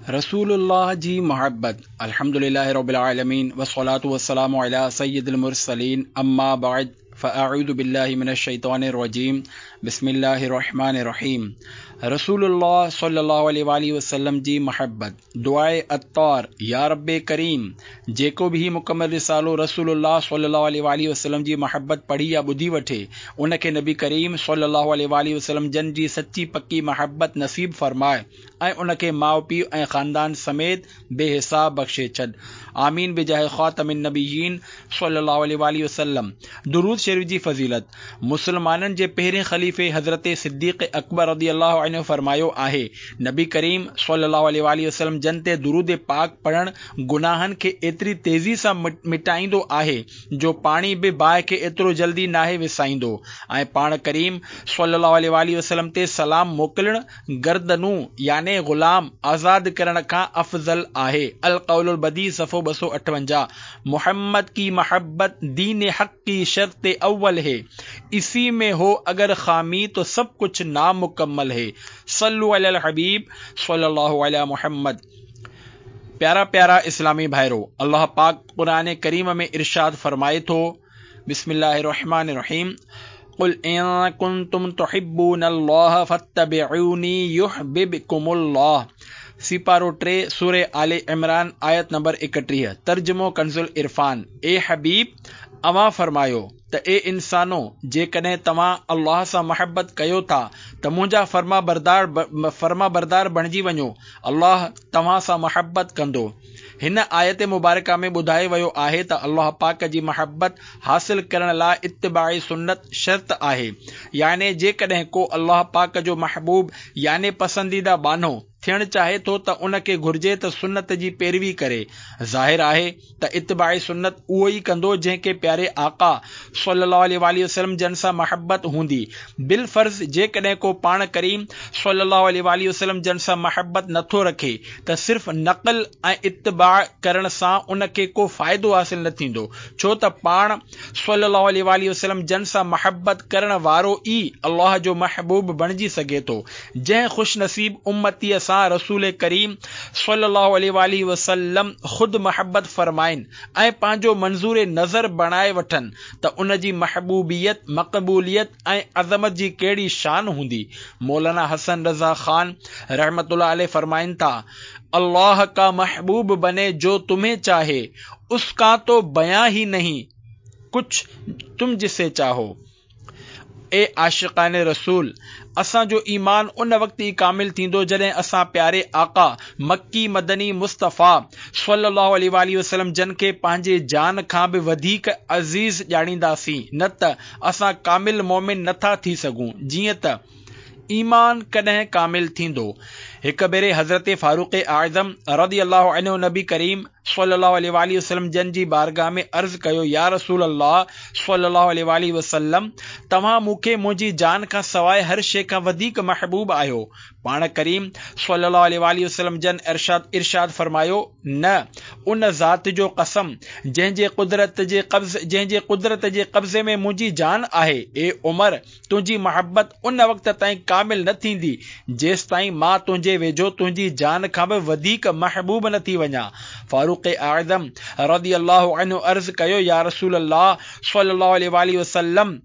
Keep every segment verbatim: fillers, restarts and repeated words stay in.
रसूलुल्लाह जी मोहब्बत अल्हम्दुलिल्लाह रब्बिल आलमीन वस्सलातु वस्सलामु अला सय्यिदिल मुरसलीन अम्मा बाद फ़अऊज़ु बिल्लाहि मिनश शैतानिर रजीम बिस्मिल्लाहिर रहमानिर रहीम। रसूलुल्लाह सल्लल्लाहु अलैहि वसल्लम जी मोहब्बत दुआए अत्तार या रब्बे करीम जेको भी मुकम्मल रिसालो रसूलुल्लाह सल्लल्लाहु अलैहि वसल्लम जी मोहब्बत पढ़ी या ॿुधी वठे उनखे नबी करीम सल्लल्लाहु अलैहि वसल्लम जन जी सच्ची पक्की मोहब्बत नसीब फरमाए ऐं उनखे माउ पीउ ऐं ख़ानदान समेत बेहिसाब बख्शे छॾ। आमीन बिजाह ख़ातमिन नबीयीन सल्लल्लाहु अलैहि वसल्लम। दुरूद शरीफ जी फज़ीलत। मुसलमाननि जे पहिरें ख़लीफ़े हज़रत सिद्दीक़ अकबर रज़ियल्लाहु अन्हु फरमायो आहे, नबी करीम सल्लल्लाहु अलैहि वसल्लम जन ते दुरूद पाक पढ़णु गुनाहनि खे एतिरी तेज़ी सां मिटाईंदो आहे जो पाणी बि बाहि खे एतिरो जल्दी नाहे विसाईंदो। ऐं पाण करीम सल्लल्लाहु अलैहि वसल्लम ते सलाम मोकिलणु गर्दनूं याने ग़ुलाम आज़ाद करण खां अफ़ज़ल आहे। अल क़ौलुल बदी सफ़ो ॿ सौ अठवंजाह। मोहम्मद की मोहब्बत दीन हक़ की शर्त अव्वल है, इसी में हो अगर खामी तो सब कुछ नामुकम्मल है। सल्लु अलल हबीब सल्लल्लाहु अलैहि मुहम्मद। प्यारा प्यारा इस्लामी भाइरो, अल्लाह पाक कुरान करीम में इरशाद फरमाए थो, बिस्मिल्लाहिर रहमानिर रहीम, कुल इन कुंतुम तुहिब्बूनल्लाह फत्तबिऊनी युहब्बिबकुमुल्लाह। सिपारो टे सूरे आले इमरान आयत नंबर एकटीह। तर्जुमो कंजुल इरफान। ए हबीब अवां फरमायो त ए इंसानो जेकॾहिं तव्हां अल्लाह सां मोहब्बत कयो था त मुंहिंजा फर्मा बरदार फर्मा बरदार बणिजी वञो, अल्लाह तव्हां सां मोहब्बत कंदो। हिन आयत मुबारका में ॿुधायो वियो आहे त अल्लाह पाक जी मोहब्बत हासिल करण लाइ इत्तिबाई सुन्नत शर्त आहे। याने जेकॾहिं को अल्लाह पाक जो महबूब याने पसंदीदा बानो थियणु चाहे थो त उनखे घुर्जे त सुन्नत जी पैरवी करे। ज़ाहिर आहे त इत्तिबाई सुन्नत उहो ई कंदो जंहिंखे प्यारे आका सल्लल्लाहु अलैहि वसल्लम जन सां मोहब्बत हूंदी। बिल फर्ज़ जेकॾहिं को पाण करीम सल्लल्लाहु अलैहि वसल्लम जन सां मोहब्बत नथो रखे त सिर्फ़ नक़ल ऐं इत्तिबा करण सां उनखे को फ़ाइदो हासिल न थींदो, छो त पाण सल्लल्लाहु अलैहि वसल्लम जन सां मोहब्बत करण वारो ई अल्लाह जो महबूब बणिजी सघे थो। जंहिं ख़ुशनसीब उम्मतीअ सां रसूल करीम सल्लल्लाहु अलैहि वसल्लम ख़ुद मोहब्बत फरमाइनि ऐं पंहिंजो मंज़ूर नज़र बणाए वठनि त उन जी महबूबियत, मक़बूलियत ऐं अज़मत जी कहिड़ी शान हूंदी। मौलाना हसन रज़ा खान रहमतुल्लाह अलैह फरमाइनि था, अल्लाह का महबूब बने जो तुम्हें चाहे, उसका तो बयां ही नहीं कुछ तुम जिसे चाहो। ए आशिक़ान रसूल, असांजो ईमान उन वक़्त ई कामिल थींदो जॾहिं असां प्यारे आका मक्की मदनी मुस्तफ़ा सल्लल्लाहु अलैहि वसल्लम जन खे पंहिंजे जान खां बि वधीक अज़ीज़ ॼाणींदासीं, न त असां कामिल मोमिन नथा थी सघूं। जीअं त ईमान कॾहिं कामिल थींदो। हिक भेरे हज़रत फारूक़ आज़म रज़ियल्लाहु अन्हु नबी करीम सल्लल्लाहु अलैहि वसल्लम जन जी बारगाह में अर्ज़ कयो, या रसूल अल्लाह सल्लल्लाहु अलैहि वसल्लम, तव्हां मूंखे मुंहिंजी जान खां सवाइ हर शइ खां वधीक महबूब आहियो। पाण करीम सल्लल्लाहु अलैहि वसल्लम जन इरशाद इरशाद फरमायो, न उन ज़ात जो कसम जंहिंजे कुदरत जे कब्ज़ जंहिंजे कुदरत जे कब्ज़े में मुंहिंजी जान आहे, ए उमर, तुंहिंजी मोहब्बत उन वक़्त ताईं कामिल न थींदी जेसि ताईं मां तुंहिंजे वेझो तुंहिंजी जान खां बि वधीक महबूब न थी वञा। फारूक़ आज़म रज़ियल्लाहु अन्हु अर्ज़ कयो, या रसूल अल्लाह सल्लल्लाहु अलैहि वसल्लम,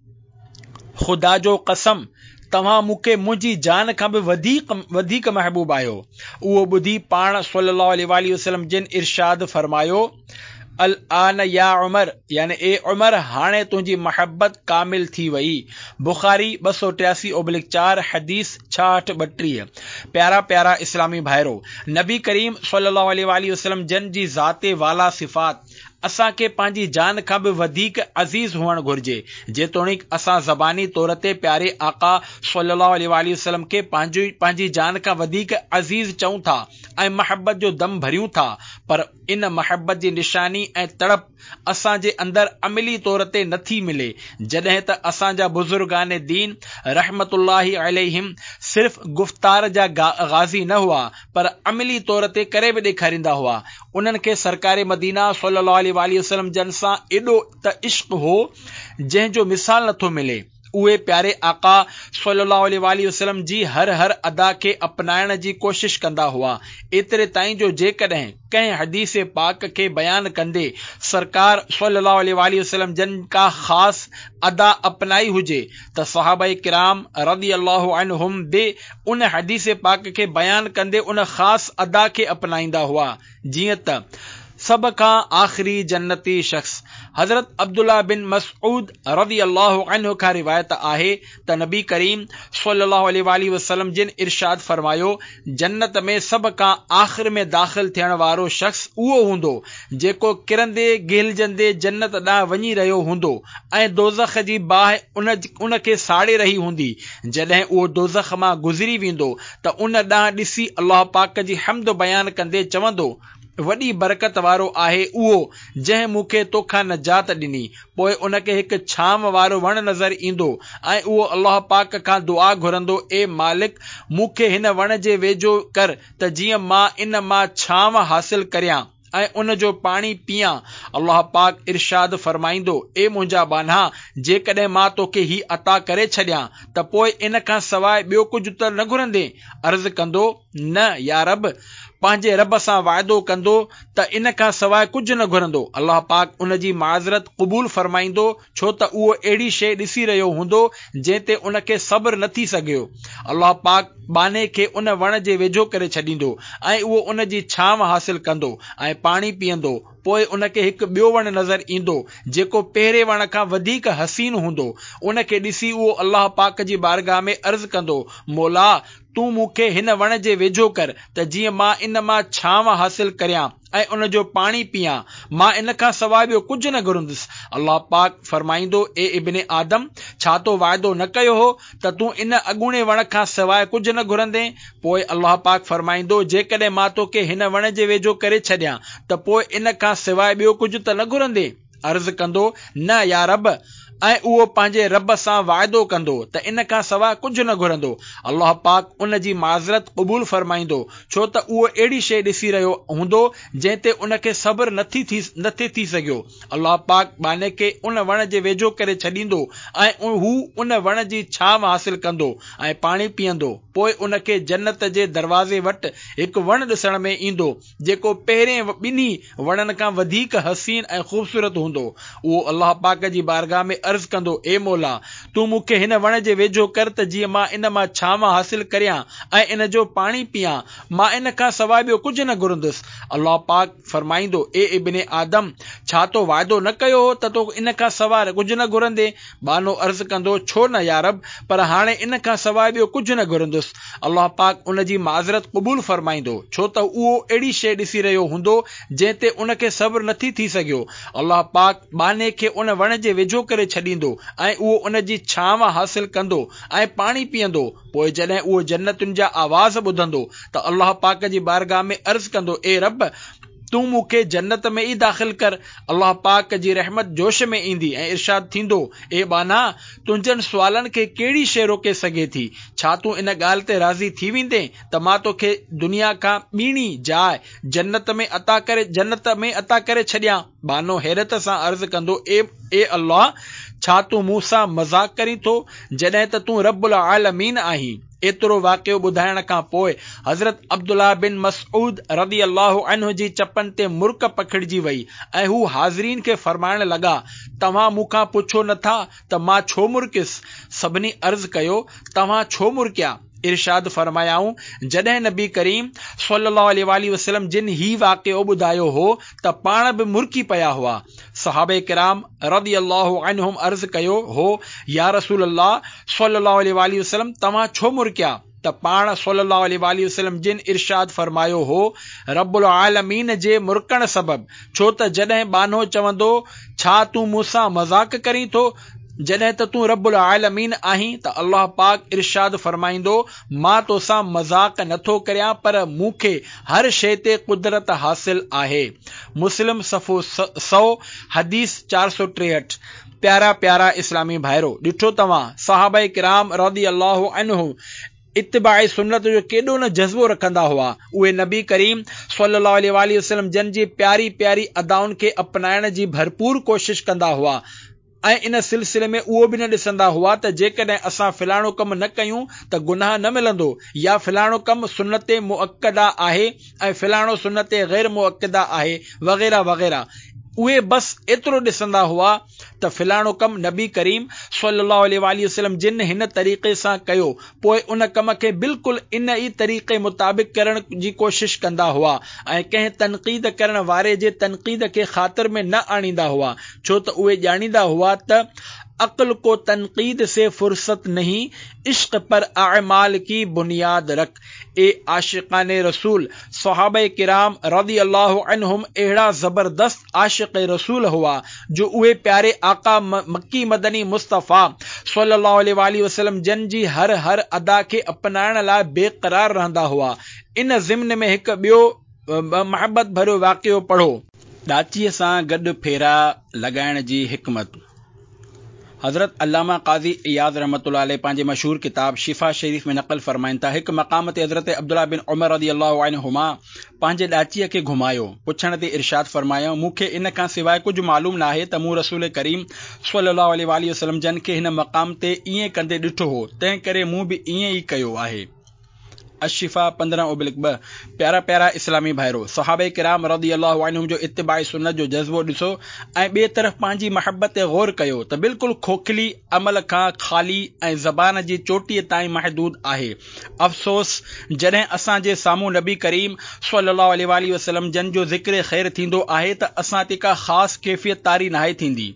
खुदा जो कसम तव्हां मूंखे मुंहिंजी जान खां बि वधीक वधीक महबूब आहियो। उहो ॿुधी पाण सल्लल्लाहु अलैहि वसल्लम जिन इरशाद फरमायो, अल आन या उमर, यानी ए उमर, हाणे तुंहिंजी मोहब्बत कामिल थी वई। बुखारी ॿ सौ टियासी ओब्लिक चार हदीस छाहठि ॿटीह। प्यारा प्यारा इस्लामी भाइरो, नबी करीम सल्लल्लाहु अलैहि वसल्लम जन जी ज़ाते वाला सिफ़ात असांखे पंहिंजी जान खां बि वधीक अज़ीज़ हुअणु घुर्जे। जेतोणीकि असां ज़बानी तौर ते प्यारे आका सल्लल्लाहु अलैहि वसल्लम खे पंहिंजी पंहिंजी जान खां वधीक अज़ीज़ चऊं था ऐं मोहब्बत जो दम भरियूं था, पर इन मोहब्बत जी निशानी ऐं तड़प असांजे अंदरि अमली तौर ते नथी मिले। जॾहिं त असांजा बुज़ुर्गान दीन रहमतुल्लाहि अलैहिम सिर्फ़ गुफ़्तार जा गाज़ी न हुआ, पर अमली तौर ते करे बि ॾेखारींदा हुआ। उन्हनि खे सरकार मदीना सल्लल्लाहु अलैहि वसल्लम जन सां एॾो त इश्क़ हो जंहिंजो मिसाल नथो मिले। उहे प्यारे आका सल्लल्लाहु अलैहि वसल्लम जी हर हर अदा खे अपनाइण जी कोशिश कंदा हुआ। एतिरे ताईं जो जेकॾहिं कंहिं हदीस पाक खे बयान कंदे सरकार सल्लल्लाहु अलैहि वसल्लम जन का ख़ास अदा अपनाई हुजे त सहाबाए किराम रज़ियल्लाहु अन्हुम बि उन हदीस पाक खे बयान कंदे उन ख़ास अदा खे अपनाईंदा हुआ। जीअं त सब खां आख़िरी जन्नती शख्स हज़रत अब्दुल्ला बिन मसऊद रज़ियल्लाहु अन्हु खां रिवायत आहे त नबी करीम सल्लल्लाहु अलैहि वसल्लम जिन इरशाद फरमायो, जन्नत में सब खां आख़िर में दाख़िल थियण वारो शख्स उहो हूंदो जेको किरंदे गिलजंदे जन्नत ॾांहुं वञी रहियो हूंदो ऐं दोज़ख जी बाहि उन उन खे साड़े रही हूंदी। जॾहिं उहो दोज़ख मां गुज़री वेंदो त उन ॾांहुं ॾिसी अल्लाह पाक जी हम्द बयान कंदे चवंदो, वॾी बरकत वारो आहे उहो जंहिं मूंखे तोखां नजात ॾिनी। पोइ उनखे हिकु छांव वारो वण नज़र ईंदो ऐं उहो अल्लाह पाक खां दुआ घुरंदो, ए मालिक मूंखे हिन वण जे वेझो कर त जीअं मां इन मां छांव हासिल करियां ऐं उन जो पाणी पियां। अल्लाह पाक इरशाद फरमाईंदो, ए मुंहिंजा बान्हा, जेकॾहिं मां तोखे ही अता करे छॾियां त पोइ इन खां सवाइ ॿियो कुझु त न घुरंदे? अर्ज़ कंदो, न या रब, पंहिंजे रब सां वाइदो कंदो त इन खां सवाइ कुझु न घुरंदो। अल्लाह पाक उन जी माज़रत क़बूल फरमाईंदो, छो त उहो अहिड़ी शइ ॾिसी रहियो हूंदो जंहिं ते उनखे सब्र न थी सघियो। अल्लाह पाक बाने खे उन वण जे वेझो करे छॾींदो ऐं उहो उन जी छांव हासिल कंदो ऐं पाणी पीअंदो। पोइ उनखे हिकु ॿियो वण नज़र ईंदो जेको पहिरें वण खां वधीक हसीन हूंदो। उनखे ॾिसी उहो अल्लाह पाक जी बारगाह में अर्ज़ कंदो, मौला तूं मूंखे हिन वण जे वेझो कर त जीअं मां इन मां छांव हासिल करियां ऐं उन जो पाणी पियां। मां इन खां सवाइ ॿियो कुझु न घुरंदुसि। अल्लाह पाक फरमाईंदो, ए इब्ने आदम, छा तो वाइदो न कयो हो त तूं इन अॻूणे वण खां सवाइ कुझु न घुरंदे? पोइ अल्लाह पाक फरमाईंदो, जेकॾहिं मां तोखे हिन वण जे वेझो करे छॾियां त पोइ इन खां सवाइ ॿियो कुझु त न घुरंदे? अर्ज़ कंदो, न या रब, ऐं उहो पंहिंजे रब सां वाइदो कंदो त इन खां सवाइ कुझु न घुरंदो। अल्लाह पाक उन जी माज़रत क़बूल फरमाईंदो, छो त उहो अहिड़ी शइ ॾिसी रहियो हूंदो जंहिं ते उनखे सब्र नथी थी नथे थी सघियो। अल्लाह पाक बाने खे उन वण जे वेझो करे छॾींदो ऐं हू उन वण जी छांव हासिल कंदो ऐं पाणी पीअंदो। पोइ उनखे जन्नत जे दरवाज़े वटि हिकु वण ॾिसण में ईंदो जेको पहिरें ॿिन्ही वणनि खां वधीक हसीन ऐं ख़ूबसूरत हूंदो। उहो अल्लाह पाक जी बारगाह में अर्ज़ कंदो, ए मौला तूं मूंखे हिन वण जे वेझो कर त जीअं मां इन मां छांव हासिल करियां ऐं इन जो पाणी पियां। मां इन खां सवाइ ॿियो कुझु न घुरंदुसि। अल्लाह पाक फरमाईंदो, ए इब्ने आदम, छा तो वाइदो न कयो हो त तो इन खां सवाइ कुझु न घुरंदे? बानो अर्ज़ कंदो, छो न या रब, पर हाणे इन खां सवाइ ॿियो कुझु न घुरंदुसि। अल्लाह पाक उन जी माज़रत क़बूल फरमाईंदो, छो त उहो अहिड़ी शइ ॾिसी रहियो हूंदो जंहिं ते उनखे सब्र नथी थी सघियो। अल्लाह पाक बाने खे उन वण जे वेझो करे छॾींदो ऐं उहो उन जी छांव हासिल कंदो ऐं पाणी पीअंदो। पोइ जॾहिं उहो जन्नतुनि जा आवाज़ ॿुधंदो त अल्लाह पाक जी बारगाह में अर्ज़ कंदो, ए रब, तूं मूंखे जन्नत में ई दाख़िल कर। अल्लाह पाक जी रहमत जोश में ईंदी ऐं इरशाद थींदो, ए बाना, तुंहिंजनि सुवालनि खे कहिड़ी शइ रोके सघे थी? छा तूं इन ॻाल्हि ते राज़ी थी वेंदे त मां तोखे दुनिया खां ॿीणी जाइ जन्नत में अता करे जन्नत में अता करे छॾियां? बानो हैरत सां अर्ज़ कंदो, ए ए अल्लाह, छा तूं मूं सां मज़ाक करीं थो जॾहिं त तूं रब्बुल आलमीन आहीं? एतिरो वाक़ियो ॿुधाइण खां पोइ हज़रत अब्दुल्ला बिन मसऊद रज़ियल्लाहु अन्हु जी चपनि ते मुर्क पखिड़िजी वई ऐं हू हाज़रीन खे फरमाइण लॻा, तव्हां मूंखां पुछो नथा त मां छो मुर्कियसि? सभिनी अर्ज़ कयो, तव्हां छो मुर्किया? इरशाद फरमायाऊं, जॾहिं नबी करीम सल्लल्लाहु अलैहि वसल्लम जिन ही वाक़ियो ॿुधायो हो त पाण बि मुर्की पिया हुआ। सहाबे किराम रज़ियल्लाहु अन्हुम अर्ज़ कयो हो, या रसूल अल्लाह सल्लल्लाहु अलैहि वसल्लम, तव्हां छो मुर्किया? त पाण सल्लल्लाहु अलैहि वसल्लम जिन इरशाद फरमायो हो, रब्बुल आलमीन जे मुर्कण सबब, छो त जॾहिं बानो चवंदो, छा तूं मूंसां मज़ाक करीं थो जॾहिं त तूं रब्बुल आलमीन आहीं, त अल्लाह पाक इरशाद फरमाईंदो, मां तोसां मज़ाक नथो करियां, पर मूंखे हर शइ ते कुदरत हासिल आहे। मुस्लिम सफ़ो सौ हदीस चार सौ टेहठि। प्यारा प्यारा इस्लामी भाइरो, ॾिठो तव्हां सहाबा किराम रज़ियल्लाहु अन्हु इत्तिबाए सुन्नत जो केॾो न जज़्बो रखंदा हुआ। उहे नबी करीम सल्लल्लाहु अलैहि वसल्लम जन जी प्यारी प्यारी अदाउनि खे अपनाइण जी भरपूर कोशिश कंदा हुआ। ऐं इन सिलसिले में उहो बि न ॾिसंदा हुआ त जेकॾहिं असां फिलाणो कमु न कयूं त गुनाह न मिलंदो, या फिलाणो कमु सुन्नते मुअक्कदा आहे ऐं फिलाणो सुन्नते गैर मुअक्कदा आहे, वग़ैरह वग़ैरह। उहे बस एतिरो ॾिसंदा हुआ त फिलाणो कमु नबी करीम सल्लल्लाहु अलैहि वसल्लम जिन हिन तरीक़े सां कयो, पोइ उन कम खे बिल्कुलु इन ई तरीक़े मुताबिक़ करण जी कोशिश कंदा हुआ ऐं कंहिं तनक़ीद करण वारे जे तनक़ीद खे ख़ातिर में न आणींदा हुआ, छो त उहे ॼाणींदा हुआ त अक्ल को तनक़ीद से फुर्सत नहीं, इश्क पर अमाल की बुनियाद रख। ए आशिकाने रसूल सहाबे किराम रज़ी अल्लाह अन्हुम अहिड़ा जबरदस्त आशिक रसूल हुआ जो उहे प्यारे आका मक्की मदनी मुस्तफ़ा सल्लल्लाहु अलैहि वसल्लम जन जी हर हर अदा खे अपनाइण लाइ बेक़रार रहंदा हुआ। इन ज़िम्न में हिकु ॿियो मोहब्बत भरियो वाक़ियो पढ़ो। ॾाचीअ सां गॾु फेरा लॻाइण जी हिकमत। हज़रत अल्लामा क़ाज़ी इयाज़ रहमतुल्लाह अलैह पंहिंजे मशहूर किताब शिफा शरीफ में नक़ल फरमाइनि था, हिकु मक़ाम ते हज़रत अब्दुल्लाह बिन उमर रज़ी अल्लाहु अन्हुमा पंहिंजे ॾाचीअ खे घुमायो। पुछण ते इरशाद फरमायो, मूंखे इन खां सवाइ कुझु मालूम न आहे त मूं रसूल करीम सल्लल्लाहु अलैहि वसल्लम जन खे हिन मक़ाम ते ईअं कंदे ॾिठो हो, तंहिं करे मूं बि ईअं ई कयो आहे। अशिफा पंद्रहं ओब्लिक ॿ। प्यारा प्यारा इस्लामी भाइरो, सहाबे किराम रज़ी अल्लाहु अन्हुम जो इत्तिबाई सुन्नत जो जज़्बो ॾिसो ऐं ॿिए तरफ़ पंहिंजी महबत ते गौर कयो त बिल्कुलु खोखली अमल खां ख़ाली ऐं ज़बान जी चोटीअ ताईं महदूद आहे। अफ़सोस जॾहिं असांजे साम्हूं नबी करीम सल्लल्लाहु अलैहि वसल्लम जन जो ज़िक्र ख़ैर थींदो आहे त असां ते का ख़ासि कैफ़ियत तारी नाहे थींदी।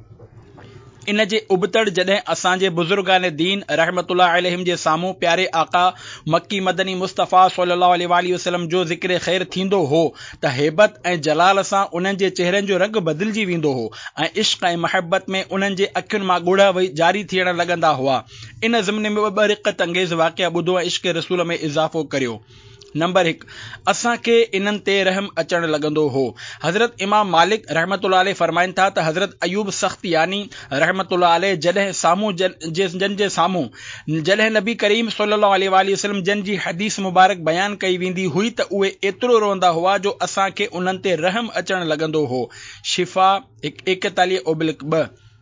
इन जे उबतड़ जॾहिं असांजे बुज़ुर्गान दीन रहमतुल्लाह अलैहिम जे साम्हूं प्यारे आका मक्की मदनी मुस्तफ़ा सल्लल्लाहु अलैहि वसल्लम जो ज़िक्र ख़ैर थींदो हो त हेबत ऐं जलाल सां उन्हनि जे चेहरनि जो रंग बदिलजी वेंदो हो ऐं इश्क ऐं महबत में उन्हनि जे अखियुनि मां ॻोढ़ा वही जारी थियण लॻंदा हुआ। इन ज़िम्ने में ॿ रिक़त अंगेज़ वाक़िया ॿुधो ऐं इश्क रसूल में इज़ाफ़ो करियो। नंबर हिकु, असांखे इन्हनि ते रहम अचण लॻंदो हो। हज़रत इमाम मालिक रहमतुल्लाह अलैह फरमाइनि था त हज़रत अयूब सख्तियानी रहमतुल्लाह अलैह जॾहिं साम्हूं जन जे जन जे साम्हूं जॾहिं नबी करीम सल्लल्लाहु अलैहि वसल्लम जन जी हदीस मुबारक बयान कई वेंदी हुई त उहे एतिरो रोंदा हुआ जो असांखे उन्हनि ते रहम अचण लॻंदो हो। शिफा एकतालीह ओब्लिक ॿ।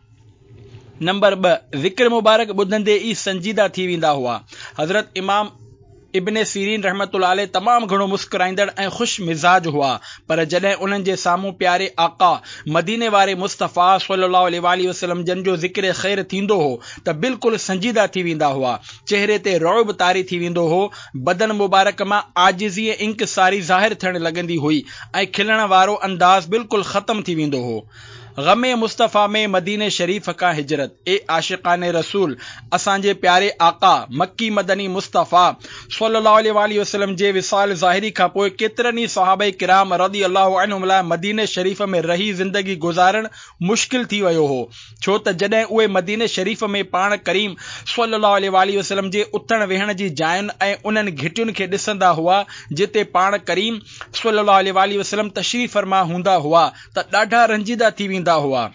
नंबर ॿ, ज़िक्र मुबारक ॿुधंदे ई संजीदा थी वेंदा हुआ। हज़रत इमाम इब्ने सीरीन रहमतुल्लाह अलैह तमामु घणो मुस्कुराईंदड़ ऐं ख़ुशि मिज़ाज हुआ, पर जॾहिं उन्हनि जे साम्हूं प्यारे आका मदीने वारे मुस्तफ़ा सल्लल्लाहु अलैहि वसल्लम जन जो ज़िक्र ख़ैर थींदो हो त बिल्कुलु संजीदा थी वेंदा हुआ। चेहरे ते रौब तारी थी वेंदो हो, बदन मुबारक मां आजिज़ी इंकिसारी ज़ाहिर थियण लॻंदी हुई ऐं खिलण वारो अंदाज़ बिल्कुलु ख़त्म थी वेंदो हो। गमे मुस्तफ़ा में मदीने शरीफ का हिजरत। ए आशिकाने रसूल, असांजे प्यारे आका मक्की मदनी मुस्तफ़ा सल्लल्लाहु अलैहि वसल्लम जे विसाल ज़ाहिरी खां पोइ केतिरनि ई सहाबा किराम रज़ी अल्लाहु अन्हुम लाइ मदीने शरीफ में रही ज़िंदगी गुज़ारण मुश्किल थी वियो हो, छो त जॾहिं उहे मदीने शरीफ में पाण करीम सल्लल्लाहु अलैहि वसल्लम जे उथण वेहण जी जायुनि ऐं उन्हनि घिटियुनि खे ॾिसंदा हुआ जिते पाण करीम सल्लल्लाहु अलैहि वसल्लम तशरीफ़ फरमा हूंदा हुआ त ॾाढा रंजीदा थी वेंदा हुआ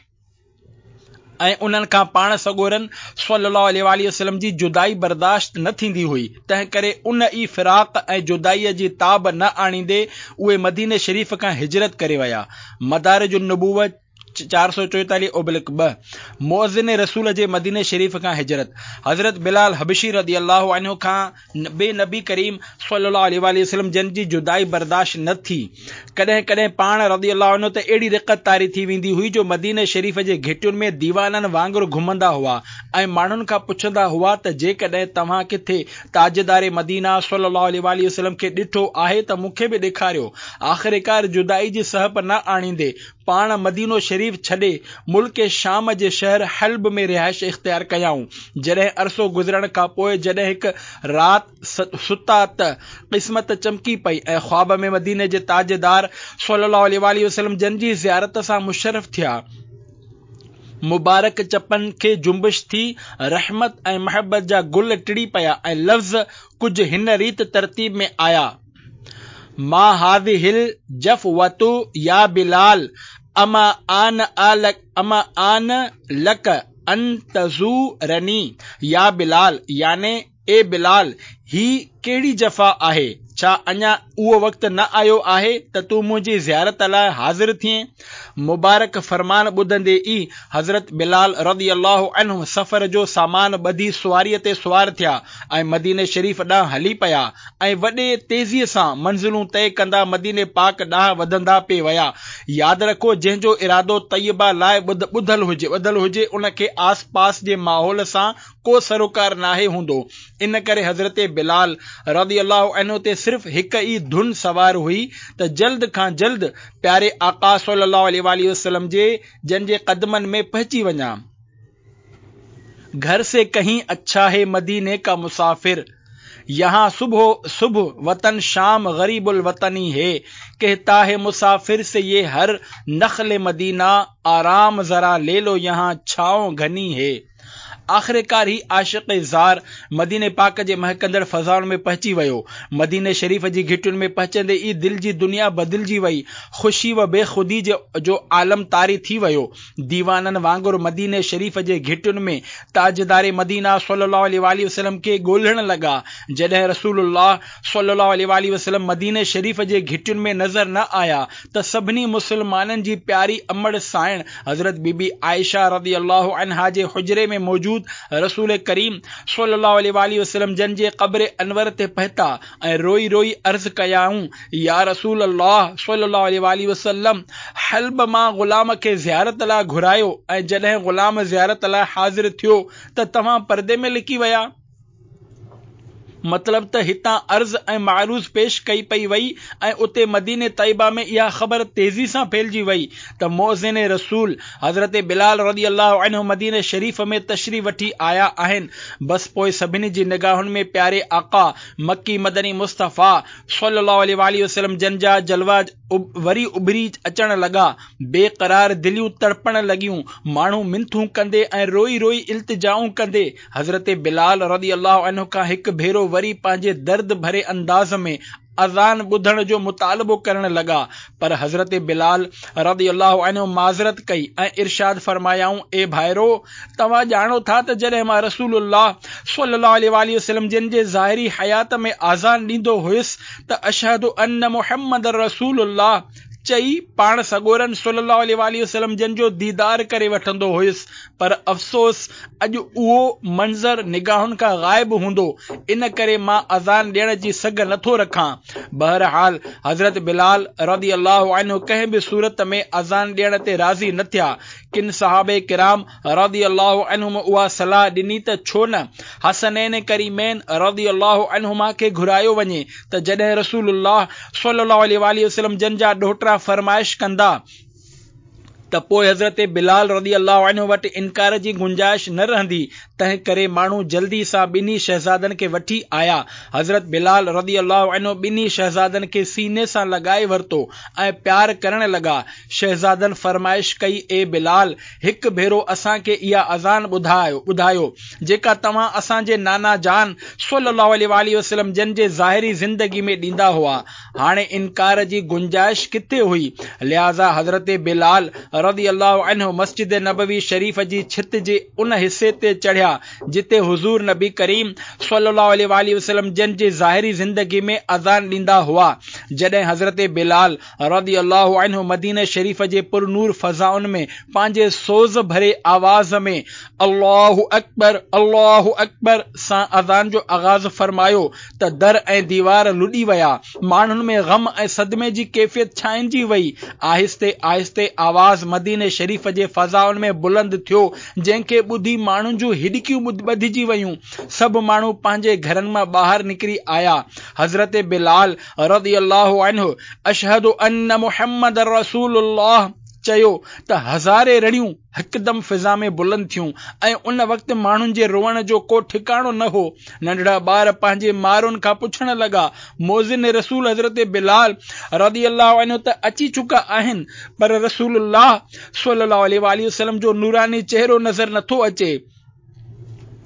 ऐं उन्हनि खां पाण सॻोरन सल्लल्लाहु अलैहि वसल्लम जी जुदाई बर्दाश्त न थींदी हुई। तंहिं करे उन ई फिराक ऐं जुदाईअ जी ताब न आणींदे उहे मदीने शरीफ खां हिजरत करे विया। मदारिज उन-नबूवत चार सौ चोएतालीह ओब्लिक ॿ। मुअज़्ज़िन रसूल जे मदीने शरीफ खां हिजरत। हज़रत बिलाल हबशी रज़ी अल्लाहु अन्हु खां बे नबी करीम सल्लल्लाहु अलैहि वसल्लम जन जी जुदाई बर्दाश्त न थी। कॾहिं कॾहिं पाण रज़ी अल्लाहु अन्हु ते अहिड़ी रिक़त तारी थी वेंदी हुई जो मदीने शरीफ जे घिटियुनि में दीवाननि वांगुरु घुमंदा हुआ ऐं माण्हुनि खां पुछंदा हुआ त जेकॾहिं तव्हां किथे ताजदारे मदीना सल्लल्लाहु अलैहि वसल्लम खे ॾिठो आहे त मूंखे बि ॾेखारियो। आख़िरकार जुदाई जी सहप न आणींदे पाण मदीनो शरीफ छॾे मुल्क शाम जे शहर हल्ब में रिहाइश इख्तियार कयाऊं। जॾहिं अरसो गुज़रण खां पोइ जॾहिं हिकु राति सुता त क़िस्मत चमकी पई ऐं ख्वाब में मदीने जे ताजदार सल्लल्लाहु अलैहि वसल्लम जन जी ज़ियारत सां मुशर्रफ थिया। मुबारक चपन खे जुंबिश थी, रहमत ऐं महबत जा गुल टिड़ी पिया ऐं लफ़्ज़ कुझु हिन रीत तरतीब में आया, मा हाज़िहिल जफ़वतु या बिलाल अमा आन अलक अमा आन लक अन तज़ूरनी या बिलाल, याने ए बिलाल, ही कहिड़ी जफ़ा आहे? छा अञा उहो वक़्तु न आयो आहे त तूं मुंहिंजी ज़ियारत लाइ हाज़िर थिए? मुबारक फरमान ॿुधंदे ई हज़रत बिलाल रज़ी अल्लाहु अन्हु सफ़र जो सामान ॿधी सुवारीअ ते सुवार थिया ऐं मदीने शरीफ़ ॾांहुं हली पिया ऐं वॾे तेज़ीअ सां मंज़िलूं तय कंदा मदीने पाक ॾांहुं वधंदा पिए विया। यादि रखो, जंहिंजो इरादो तैयबा लाइ ॿुधल हुजे ॿधल हुजे उनखे आस पास जे माहौल सां को सरोकार नाहे हूंदो। इन करे हज़रत बिलाल रज़ी अल्लाहु अन्हु ते सिर्फ़ हिक ई धुन सवार हुई त जल्द खां जल्द प्यारे आका सल्लल्लाहु अलैहि वसल्लम जे जन जे कदमन में पहुंची वञा। घर से कहीं अच्छा है मदीने का मुसाफिर, यहाँ सुबह सुबह वतन शाम गरीबुल वतनी है, कहता है मुसाफिर से ये हर नखले मदीना, आराम जरा ले लो यहाँ छाओ घनी है। आख़िरकार ही आशिक़ ज़ार मदीने पाक जे महकंदड़ फज़ाउनि में पहुची वियो। मदीने शरीफ़ जी घिटियुनि में पहुचंदे ई दिल जी दुनिया बदिलजी वई। ख़ुशी व बेख़ुदी जो, जो आलम तारी थी वियो। दीवाननि वांगुरु मदीने शरीफ़ जे घिटियुनि में ताजदारे मदीना सल्लल्लाहु अलैहि वसल्लम खे ॻोल्हण लॻा। जॾहिं रसूलुल्लाह सल्लल्लाहु अलैहि वसल्लम मदीने शरीफ़ जे घिटियुनि में नज़र न आया त सभिनी मुसलमाननि जी प्यारी अमड़ साइण हज़रत बीबी आयशा रज़ी अल्लाहु अन्हा जे हुजरे में मौजूद रसूल करीम सल्लल्लाहु अलैहि वसल्लम जन जे क़ब्र अनवर ते पहुता ऐं रोई रोई अर्ज़ कयाऊं, या रसूल अल्लाह सल्लल्लाहु अलैहि वसल्लम, हल्ब मां ग़ुलाम खे ज़ियारत लाइ घुरायो ऐं जॾहिं ग़ुलाम ज़ियारत लाइ हाज़िर थियो त तव्हां पर्दे में लिकी विया। मतलब त हितां अर्ज़ ऐं मारूज़ पेश कई पई वई ऐं उते मदीने तैयबा में इहा ख़बर तेज़ी सां फैलिजी वई त मौज़िन रसूल हज़रत बिलाल रज़ी अल्लाहु अन्हु मदीने शरीफ़ में तशरीफ़ वठी आया आहिनि। बस पोइ सभिनी जी निगाहुनि में प्यारे आका मक्की मदनी मुस्तफ़ा सल्लल्लाहु अलैहि वसल्लम जन जा जलवा वरी उभरी अचण लॻा। बेक़रार दिलियूं तड़पण लॻियूं। माण्हू मिंथूं कंदे ऐं रोई रोई इल्तिजाऊं कंदे हज़रत बिलाल रज़ी अल्लाहु अन्हु खां हिकु भेरो वरी पंहिंजे दर्द भरे अंदाज़ में अज़ान ॿुधण जो मुतालबो करण लॻा, पर हज़रत बिलाल रज़ी अल्लाहु अन्हु माज़रत कई ऐं इरशाद फरमायाऊं, ए भाइरो, तव्हां ॼाणो था त जॾहिं मां रसूलुल्लाह सल्लल्लाहु अलैहि वसल्लम जिन जे ज़ाहिरी हयात में आज़ान ॾींदो हुयुसि त अशहदु अन्न मुहम्मद रसूलुल्लाह चई पाण सॻोरन सल्लल्लाहु अलैहि वसल्लम जन जो दीदार करे वठंदो हुयुसि, पर अफ़सोस अॼु उहो मंज़र निगाहुनि खां ग़ाइब हूंदो, इन करे मां अज़ान ॾियण जी सघ नथो रखां। बहरहाल हज़रत बिलाल रज़ी अल्लाहु अन्हु कंहिं बि सूरत में अज़ान ॾियण ते राज़ी न थिया। किन सहाबे किराम रज़ी अल्लाहु अन्हुम उहा सलाह ॾिनी त छो न हसनैन करीमैन रज़ी अल्लाहु अन्हुमा खे घुरायो वञे त जॾहिं रसूलुल्लाह सल्लल्लाहु अलैहि वसल्लम जन जा ॾोहिटा फरमाइश कंदा त पोइ हज़रत बिलाल रज़ी अल्लाहु अन्हु वटि इनकार जी गुंजाइश न रहंदी। तंहिं करे माण्हू जल्दी सां ॿिन्ही शहज़ादनि खे वठी आया। हज़रत बिलाल रज़ी अल्लाहु अन्हु ॿिन्ही शहज़ादनि खे सीने सां लॻाए वरितो ऐं प्यार करण लॻा। शहज़ादनि फरमाइश कई, ए बिलाल, हिकु भेरो असांखे इहा अज़ान ॿुधायो ॿुधायो जेका तव्हां असांजे नाना जान सल्लल्लाहु अलैहि वसल्लम जन जे ज़ाहिरी ज़िंदगी में ॾींदा हुआ। हाणे इनकार जी गुंजाइश किथे हुई? लिहाज़ा हज़रत बिलाल रज़ी अल्लाहु अन्हु मस्जिद नबवी शरीफ़ जी छित जे उन हिस्से ते चढ़िया जिते हुज़ूर नबी करीम सल्लल्लाहु अलैहि वसल्लम जन जे ज़ाहिरी ज़िंदगी में अज़ान ॾींदा हुआ। जॾहिं हज़रत बिलाल रज़ी अल्लाहु अन्हु मदीने शरीफ़ जे पुरनूर फ़ज़ाउनि में पंहिंजे सोज़ भरे आवाज़ में अल्लाहु अकबर अल्लाहु अकबर सां अज़ान जो आगाज़ फरमायो त दर ऐं दीवार लुॾी विया। माण्हुनि में ग़म ऐं सदमे जी कैफ़ियत छाइंजी वई। आहिस्ते आहिस्ते आवाज़ मदीने शरीफ़ जे फ़ज़ाउनि में बुलंद थियो, जंहिंखे ॿुधी माण्हुनि जूं हिॾकियूं ॿधिजी वयूं। सभु माण्हू पंहिंजे घरनि मां ॿाहिरि निकिरी आया। हज़रत बिलाल रज़ी अल्लाहु अन्हु अशहदु अन्न मुहम्मद रसूलुल्लाह चयो त हज़ारे रड़ियूं हिकदम फिज़ा में बुलंद थियूं ऐं उन वक़्तु माण्हुनि जे रोअण जो को ठिकाणो न हो। नंढड़ा ॿार पंहिंजे मारुनि खां पुछण लॻा, मोज़िन रसूल हज़रत बिलाल रज़ी अल्लाहु अन्हु त अची चुका आहिनि, पर रसूलुल्लाह सल्लल्लाहु अलैहि वसल्लम जो नूरानी चेहरो नज़र नथो अचे।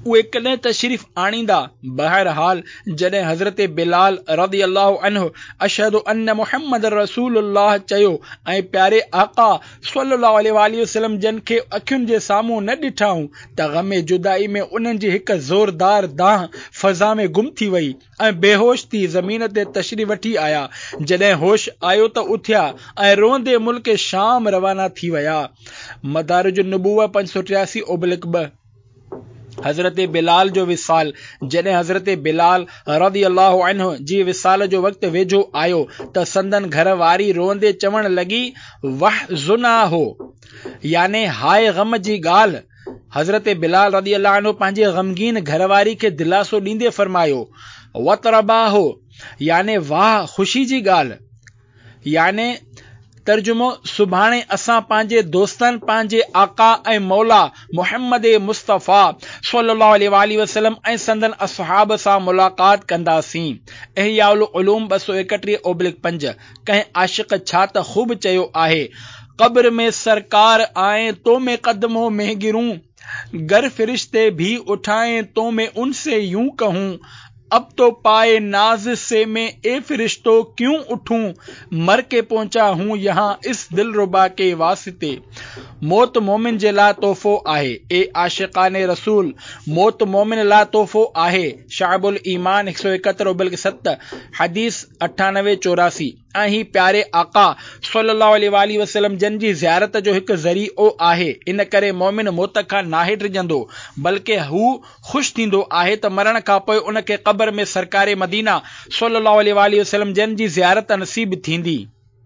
उहे कॾहिं तशरीफ़ आणींदा। बहरहाल जॾहिं हज़रत बिलाल रज़ी अल्लाहु अन्हु अशहदु अन्न मुहम्मद रसूलुल्लाह चयो ऐं प्यारे आका सल्लल्लाहु अलैहि वसल्लम जन खे अखियुनि जे साम्हूं न ॾिठाऊं त ग़मे जुदाई में उन्हनि जी हिकु ज़ोरदार दाह फ़ज़ा में गुम थी वई ऐं बेहोश थी ज़मीन ते तशरीफ़ वठी आया। जॾहिं होश आयो त उथिया ऐं रोंदे मुल्क शाम रवाना थी विया। मदारिज नबूवा पंज सौ टियासी ओबलिक ॿ। हज़रत बिलाल जो विसाल। जॾहिं हज़रत बिलाल रज़ी अल्लाहु अन्हु जी विसाल जो वक़्तु वेझो आयो त संदन घर वारी रोंदे चवण लॻी वहज़ुना हो, याने हाय ग़म जी ॻाल्हि। हज़रत बिलाल रज़ी अल्लाहु अन्हु पंहिंजे ग़मगीन घरवारी खे दिलासो ॾींदे फरमायो वतरबा हो, याने वाह ख़ुशी जी ॻाल्हि। याने तर्जुमो, सुभाणे असां पंहिंजे दोस्तनि पंहिंजे आका ऐं मौला मुहम्मद मुस्तफ़ा सल्लल्लाहु अलैहि वसल्लम ऐं संदन असहाब सां मुलाक़ात कंदासीं। इहयाउल उलूम ॿ सौ एकटीह ओबलिक पंज। कंहिं आशिक़ छा त ख़ूब चयो आहे, क़ब्र में सरकार आए तो में कदमों में गिरूं, गर फरिश्ते भी उठाएं तो मैं उनसे यूं कहूं, अब तो पाए नाज से मैं ए फरिश्तों क्यों उठूं, मर के पहुंचा हूं यहाँ इस दिलरुबा के वास्ते। मौत मोमिन जे ला तोहफ़ो आहे। ए आशिक़ाने रसूल, मौत मोमिन ला तोहफ़ो आहे। शाबुल ईमान हिकु सौ एकहतरि ओबलिक सत, हदीस अठानवे चौरासी। ऐं ही प्यारे आका सल्लल्लाहु अलैहि वसल्लम जन जी ज़ियारत जो हिकु ज़रियो आहे। इन करे मोमिन मौत खां नाहे डिॼंदो, बल्कि हू ख़ुशि थींदो आहे त मरण खां पोइ उन खे क़ब्र में सरकारे मदीना सल्लल्लाहु अलैहि वसल्लम जन जी ज़ियारत नसीब थींदी।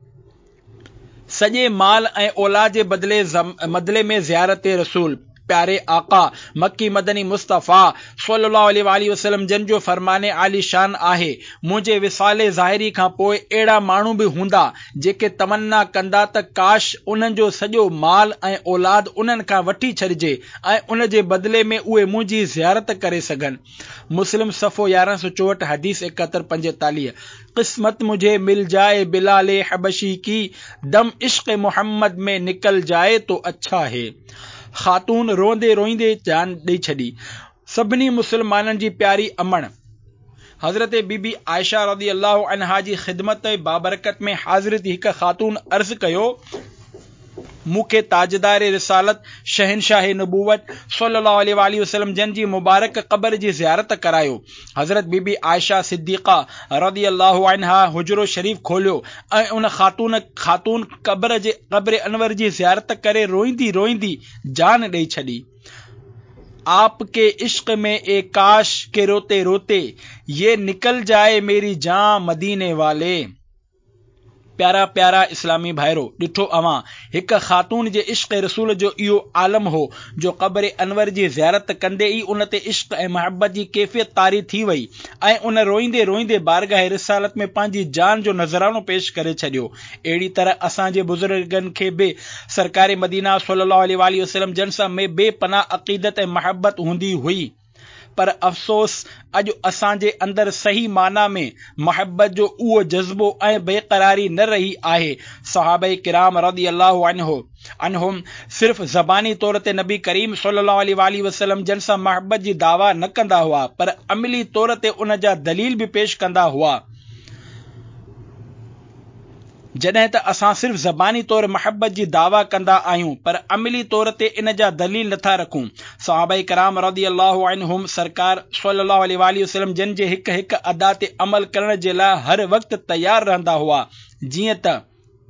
सॼे माल ऐं औलाद जे बदले बदले में ज़ियारत रसूल। प्यारे आका मक्की मदनी मुस्तफ़ा सल्लल्लाहु अलैहि वसल्लम जन जो फरमाने आली शान आहे, मुंहिंजे विसाले ज़ाहिरी खां पोइ अहिड़ा माण्हू बि हूंदा जेके तमन्ना कंदा त काश उन्हनि जो सॼो माल ऐं औलाद उन्हनि खां वठी छॾिजे ऐं उन जे बदले में उहे मुंहिंजी ज़ियारत करे सघनि। मुस्लिम सफ़ो यारहं सौ चौहठि, हदीस एकहतरि पंजेतालीह। किस्मत मुझे मिल जाए बिलाले हबशी की, दम इश्क मोहम्मद में निकल जाए तो अच्छा है। ख़ातून रोंदे रोईंदे जान ॾेई छॾी। सभिनी मुसलमाननि जी प्यारी अमण हज़रत बीबी आयशा रज़ी अल्लाहु अन्हा जी ख़िदमत बाबरकत में हाज़िर थी हिकु ख़ातून अर्ज़ कयो, मूंखे ताजदार रिसालत शहनशाह नबूवत सल्लल्लाहु अलैहि वसल्लम जन जी मुबारक क़ब्र जी ज़ियारत करायो। हज़रत बीबी आयशा सिद्दीक़ा रज़ी अल्लाहु अन्हा हुजरो शरीफ़ खोलियो ऐं उन ख़ातून ख़ातून क़ब्र जे क़ब्र अनवर जी ज़ियारत करे रोईंदी रोईंदी जान ॾेई छॾी। आपके इश्क में ए काश के रोते रोते ये निकल जाए मेरी जान मदीने वाले। प्यारा प्यारा इस्लामी भाइरो, ॾिठो अवां हिक ख़ातून जे इश्क रसूल जो इहो आलम हो जो क़ब्र अनवर जी ज़ियारत कंदे ई उन ते इश्क ऐं मोहब्बत जी कैफ़ियत तारी थी वई ऐं उन रोईंदे रोईंदे बारगाह रिसालत में पंहिंजी जान जो नज़रानो पेश करे छॾियो। अहिड़ी तरह असांजे बुज़ुर्गनि खे बि सरकार मदीना सल्लल्लाहु अलैहि वसल्लम जन सां में बेपनाह अक़ीदत ऐं मोहब्बत हूंदी हुई, पर अफ़सोस अॼु असांजे अंदर सही माना में मोहब्बत जो उहो जज़्बो ऐं बेक़रारी न रही आहे। सहाबा किराम रज़ी अल्लाहु अन्हु अन्हुम सिर्फ़ ज़बानी तौर ते नबी करीम सल्लल्लाहु अलैहि वसल्लम जन सां मोहब्बत जी दावा न कंदा हुआ, पर अमली तौर ते उन जा दलील बि पेश कंदा हुआ। जॾहिं त असां सिर्फ़ ज़बानी तौर मोहब्बत जी दावा कंदा आहियूं पर अमली तौर ते इन जा दलील नथा रखूं। सहाबा किराम रज़ी अल्लाहु अन्हुम सरकार सल्लल्लाहु अलैहि वसल्लम जन जे हिक हिक अदा ते अमल करण जे लाइ हर वक़्तु तयार रहंदा हुआ। जीअं त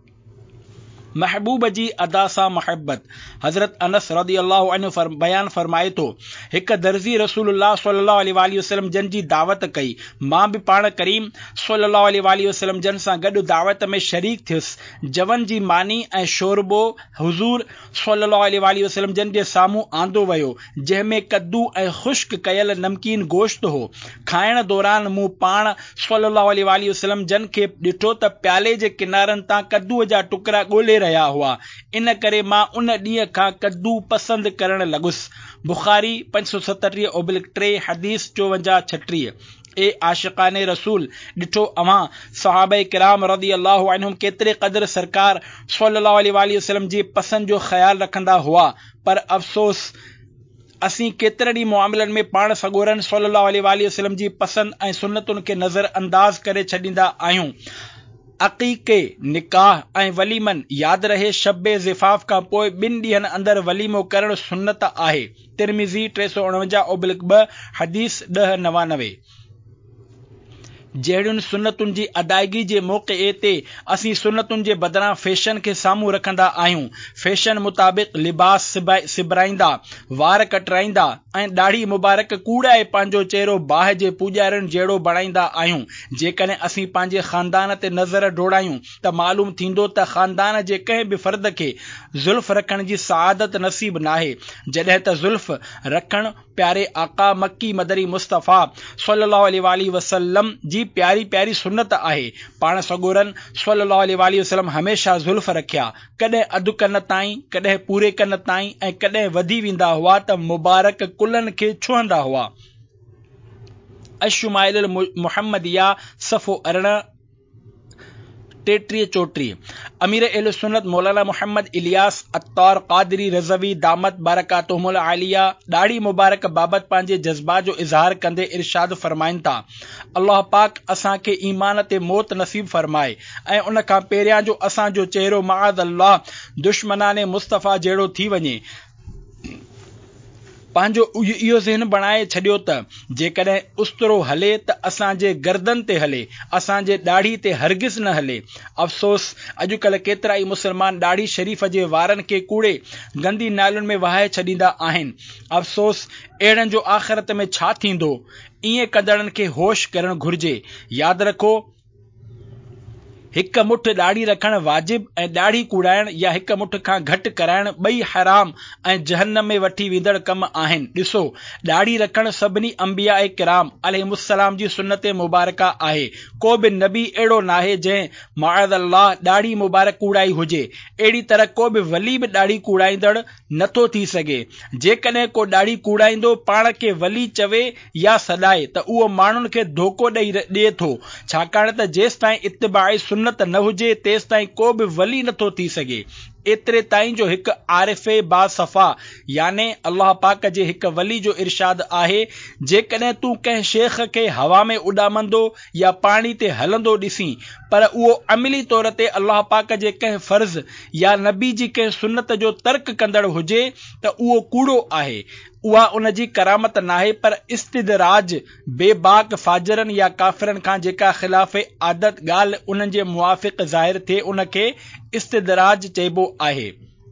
महबूब जी अदा सां मोहब्बत। हज़रत अनस रज़ी अल्लाहु अन्हु फर, बयान फरमाए थो, हिक दर्ज़ी रसूलुल्लाह सल्लल्लाहु अलैहि वसल्लम जन जी दावत कई। मां बि पाण करीम सल्लल्लाहु अलैहि वसल्लम जन सां गॾु दावत में शरीक थियुसि। जवन जी मानी ऐं शोरबो हुज़ूर सल्लल्लाहु अलैहि वसल्लम जन जे साम्हूं आंदो वियो, जंहिंमें कद्दू ऐं ख़ुश्क कयल नमकीन गोश्त हो। खाइण दौरान मूं पाण सल्लल्लाहु अलैहि वसल्लम जन खे ॾिठो त प्याले जे किनारनि तां कद्दूअ जा टुकड़ा ॻोल्हे रहिया हुआ। इन करे मां उन ॾींहं खां कद्दू पसंदि करण लॻुसि। बुखारी पंज सौ सतटीह ओबलिक टे, हदीस चोवंजाह छटीह। ए आशिक़ाने रसूल, ॾिठो अवां सहाबा किराम रज़ी अल्लाहु अन्हुम केतिरे क़दर सरकार सल्लल्लाहु अलैहि वसल्लम जी पसंदि जो ख़्याल रखंदा हुआ, पर अफ़सोस असीं केतिरनि ई मामलनि में पाण सॻोरनि सल्लल्लाहु अलैहि वसल्लम जी पसंद ऐं सुन्नतुनि खे नज़र अंदाज़ करे छॾींदा आहियूं। अक़ीक़े, निकाह ऐं वलीमन यादि रहे शब्बे ज़िफ़ाफ़ खां पोइ ॿिनि ॾींहंनि अंदरि वलीमो करणु सुन्नत आहे। तिरमिज़ी टे सौ उणवंजाह ओब्लिक ॿ हदीस ॾह नवानवे। जहिड़ियुनि सुन्नतुनि जी अदायगी जे मौक़े ते असीं सुन्नतुनि जे बदिरां फैशन खे साम्हूं रखंदा आहियूं। फैशन मुताबिक़ लिबास सिबराईंदा, वार कटराईंदा ऐं ॾाढ़ी मुबारक कूड़ाए पंहिंजो चहिरो बाहि जे पूॼारियुनि जहिड़ो बणाईंदा आहियूं। जेकॾहिं असीं पंहिंजे ख़ानदान ते नज़र डोड़ायूं त मालूम थींदो त ख़ानदान जे कंहिं बि फ़र्द खे ज़ुल्फ़ रखण जी सआदत नसीब नाहे, जॾहिं त ज़ुल्फ़ रखण प्यारे आका मक्की मदरी मुस्तफ़ा सल्लल्लाहु अलैहि वसल्लम जी प्यारी प्यारी सुन्नत आहे। पाण सॻोरन सल्लल्लाहु अलैहि वसल्लम हमेशा ज़ुल्फ़ रखिया, कॾहिं अधु कन ताईं, कॾहिं पूरे कन ताईं ऐं कॾहिं वधी वेंदा हुआ त मुबारक कुल्हनि खे छुहंदा हुआ। अशुमाइल मुहम्मदिया सफ़ो अरिड़हं टेटीह चोटीह। अमीर अहले सुन्नत मौलाना मोहम्मद इलियास अत्तार क़ादरी रज़वी दामत बारकातुहुमुल आलिया ॾाढ़ी मुबारक बाबत पंहिंजे जज़्बात जो इज़हार कंदे इरशाद फरमाइनि था, अल्लाह पाक असांखे ईमान ते मौत नसीब फरमाए ऐं उन खां पहिरियां जो असांजो चहिरो माअज़ अल्लाह दुश्मनाने मुस्तफ़ा जहिड़ो थी वञे। पंहिंजो इहो ज़हन बणाए छॾियो त जेकॾहिं उस्तरो हले त असांजे गर्दन ते हले, असांजे ॾाढ़ी ते हरगिज़ न हले। अफ़सोस, अॼुकल्ह केतिरा ई मुस्लमान ॾाढ़ी शरीफ़ जे वारनि खे कूड़े गंदी नालियुनि में वहाए छॾींदा आहिनि। अफ़सोस, अहिड़नि जो आख़िरत में छा थींदो? ईअं कंदड़नि खे होश करणु घुर्जे। यादि रखो, हिक मुठ ॾाढ़ी रखणु वाजिब ऐं ॾाढ़ी कूड़ाइण या हिक मुठ खां घटि कराइण ॿई हराम ऐं जहन्नम में वठी वेंदड़ कम आहिनि। ॾिसो, ॾाढ़ी रखणु सभिनी अंबिया ए किराम अलैहिमुस्सलाम जी सुन्नत मुबारका आहे। को बि नबी अहिड़ो नाहे जंहिं माअज़ अल्लाह ॾाढ़ी मुबारक कूड़ाई हुजे। अहिड़ी तरह को बि वली बि ॾाढ़ी कूड़ाईंदड़ नथो थी सघे। जेकॾहिं को ॾाढ़ी कूड़ाईंदो पाण खे वली चवे या सॾाए त उहो माण्हुनि खे धोखो ॾेई ॾिए थो, छाकाणि त जेसि ताईं इत्तिबाए सुन्नत न हुजे तेसि ताईं को बि वली नथो थी सघे। एतिरे ताईं जो हिकु आरिफ़े बासफ़ा याने अल्लाह पाक जे हिकु वली जो इरशाद आहे, जेकॾहिं तूं कंहिं शेख खे हवा में उॾामंदो या पाणी ते हलंदो ॾिसी पर उहो अमली तौर ते अल्लाह पाक जे कंहिं फर्ज़ या नबी जी कंहिं सुन्नत जो तर्क कंदड़ हुजे त उहो कूड़ो आहे। उहा उन जी करामत नाहे पर इस्तिदराज बेबाक फाजरनि या काफ़िरनि खां जेका ख़िलाफ़ आदत ॻाल्हि उन्हनि जे मुवाफ़िक़ ज़ाहिर थिए उन खे इस्तिदराज चइबो आहे।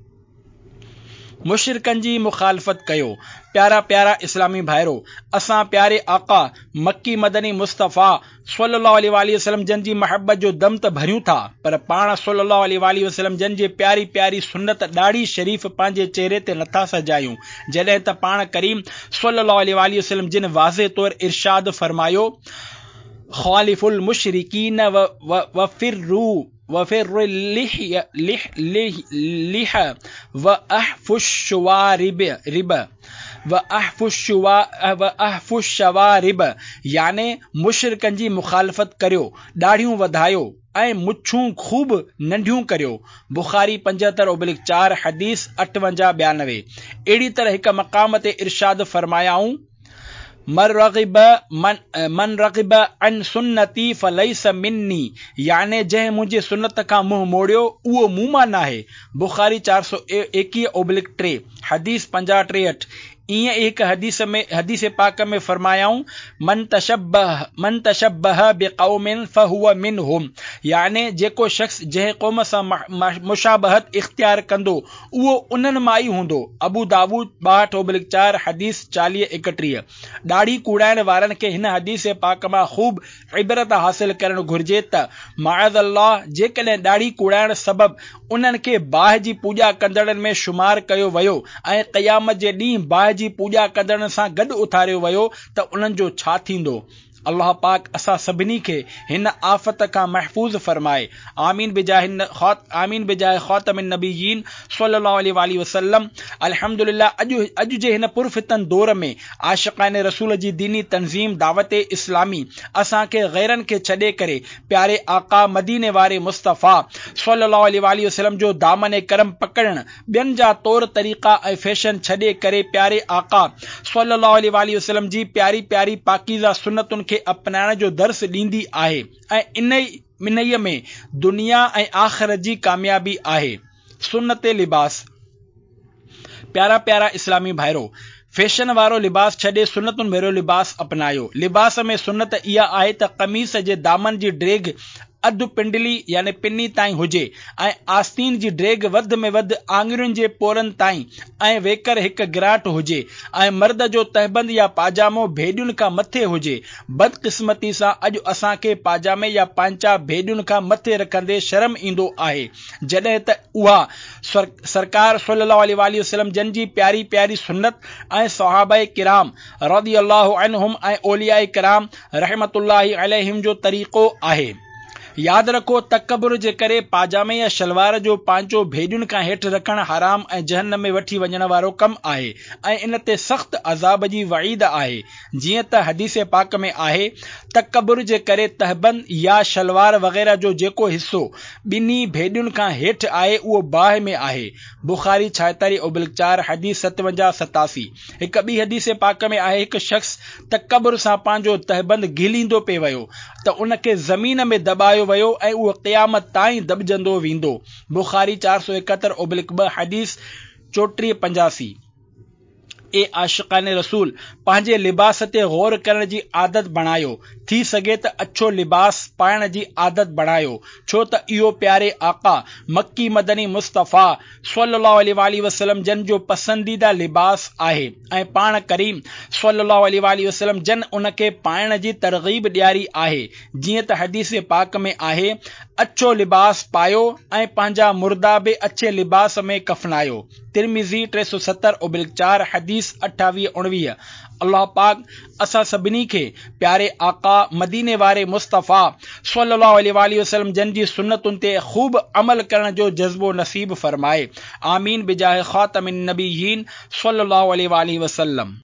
मुशरिकनि जी मुखालफ़त कयो। प्यारा प्यारा इस्लामी भाइरो, असां प्यारे आका मक्की मदनी मुस्तफ़ा सल्लल्लाहु अलैहि वसल्लम जन जी महबत जो दम त भरियूं था, पर पाण सल्लल्लाहु अलैहि वसल्लम जन जे प्यारी प्यारी सुन्नत ॾाढ़ी शरीफ़ पंहिंजे चेहरे ते नथा सजायूं, जॾहिं त पाण करीम सल्लल्लाहु अलैहि वसल्लम जिन वाज़े तौर इरशाद फरमायो, ख़ालिफुल मुशरिकीन व वफिर्रू वफिर्रु लिह लिह लिह व अहफुश शवारिब रिब व अहफुश व अहफुश शवारिब याने मुशरिकनि जी मुखालफ़त करियो, ॾाढ़ियूं वधायो ऐं मुछूं खूब नंढियूं करियो। बुखारी पंजहतरि ओब्लिक चार हदीस अठवंजाह ॿियानवे। अहिड़ी तरह हिक मक़ाम ते इरशाद फरमायाऊं, मन रग़िब मन मन रग़िब अन सुन्नती फलैस मिन्नी याने जंहिं मुंहिंजे सुन्नत खां मुंहुं मोड़ियो उहो मूं मां नाहे। बुखारी चार सौ एकवीह ओब्लिक टे हदीस पंजाह टेहठि। ईअं हिकु हदीस में हदीस पाक में फरमायाऊं, मन तशब्बह मन तशब्बह बिक़ौमिन फहुव मिनहुम याने जेको शख़्स जंहिं क़ौम सां मुशाबहत इख्तियार कंदो उहो उन्हनि मां ई हूंदो। अबू दाऊद ॿाहठि ओब्लिक चार हदीस चालीह एकटीह। ॾाढ़ी कूड़ाइण वारनि खे हिन हदीस पाक मां ख़ूब इबरत हासिल करणु घुर्जे त माअज़ अल्लाह जेकॾहिं ॾाढ़ी कूड़ाइण सबबि उन्हनि खे बाहि जी पूॼा कंदड़नि में शुमार कयो वियो ऐं क़यामत जे ॾींहुं बाहि जी पूॼा कंदड़नि सां गॾु उथारियो वियो त उन्हनि जो छा थींदो? अल्लाह पाक असां सभिनी खे हिन आफ़त खां महफ़ूज़ फरमाए। आमीन बिजाह आमीन बिजाह ख़ातमिन नबीयीन सल्लल्लाहु अलैहि वसल्लम। अल्हम्दुलिल्लाह अॼु अॼु जे हिन पुरफ़ितन दौर में आशिक़ाने रसूल जी दीनी तंज़ीम दावत इस्लामी असांखे गैरन खे छॾे करे प्यारे आका मदीने वारे मुस्तफ़ा सल्लल्लाहु अलैहि वसल्लम जो दामन करम पकड़ण, ॿियनि जा तौर तरीक़ा ऐं फैशन छॾे करे प्यारे आका सल्लल्लाहु अलैहि वसल्लम जी प्यारी प्यारी पाकीज़ा सुन्नतुनि खे अपनाइण जो दर्स ॾींदी आहे ऐं इन इन्हीअ में दुनिया ऐं आख़िरत जी कामयाबी आहे। सुन्नत लिबास। प्यारा प्यारा इस्लामी भाइरो, फैशन वारो लिबास छॾे सुन्नतुनि भेरो लिबास अपनायो। लिबास में सुन्नत इहा आहे त कमीस जे दामन जी ड्रेग अधु पिंडली यानी पिनी ताईं हुजे ऐं आस्तीन जी ड्रेग वध में वध आङुरियुनि जे पोरनि ताईं ऐं वेकर हिकु गिराट हुजे ऐं मर्द जो तहबंद या पाजामो भेडियुनि खां मथे हुजे। बदकिस्मती सां अॼु असांखे पाजामे या पांचा भेडियुनि खां मथे रखंदे शर्म ईंदो आहे, जॾहिं त उहा सर, सरकार सल्लल्लाहु अलैहि वसल्लम जन जी प्यारी प्यारी सुन्नत ऐं सहाबाए किराम रज़ियल्लाहु अन्हुम ऐं औलियाए किराम रहमतुल्लाहि अलैहिम जो तरीक़ो आहे। याद रखो, तकबुर जे करे पाजामे या शलवार जो पांचो भेडियुनि खां हेठि रखण हराम ऐं जहन्नम में वठी वञण वारो कमु आहे ऐं इन ते सख़्त अज़ाब जी वईद आहे। जीअं त हदीस पाक में आहे, तकबुर जे करे तहबंद या शलवार वग़ैरह जो जेको हिस्सो ॿिन्ही भेडियुनि खां हेठि आहे उहो बाहि में आहे। बुखारी छाएतालीह ओब्लिक चार हदीस सतवंजाह सतासी। हिकु ॿी हदीस पाक में आहे, हिकु शख़्स तकबुर सां पंहिंजो तहबंद घिलींदो पिए वियो त उनखे ज़मीन में दॿायो वयो ऐं उहो क़यामत ताईं दॿजंदो वेंदो। बुखारी चार सौ एकहतरि ओब्लिक ॿ हदीस चोटीह पंजासी। ए आशिक़ाने रसूल, पंहिंजे लिबास ते गौर करण जी आदत बणायो। थी सघे त अच्छो लिबास पाइण जी आदत बणायो, छो त इहो प्यारे आका मक्की मदनी मुस्तफ़ा सल्लल्लाहु अलैहि वसल्लम जन जो पसंदीदा लिबास आहे ऐं पाण करीम सल्लल्लाहु अलैहि वसल्लम जन उनखे पाइण जी तरग़ीब ॾियारी आहे। जीअं त हदीस पाक में आहे, अच्छो लिबास पायो ऐं पंहिंजा मुर्दा बि अच्छे लिबास में कफनायो। तिरमिज़ी टे सौ सतरि ओब्लिक चार हदीस अठावीह उणिवीह। अल्लाह पाक असां सभिनी खे प्यारे आका मदीने वारे मुस्तफ़ा सल्लल्लाहु अलैहि वसल्लम जन जी सुन्नतुनि ते खूब अमल करण जो जज़्बो नसीब फरमाए। आमीन बिजाह ख़ातमिन नबीयीन सल्लल्लाहु अलैहि वसल्लम।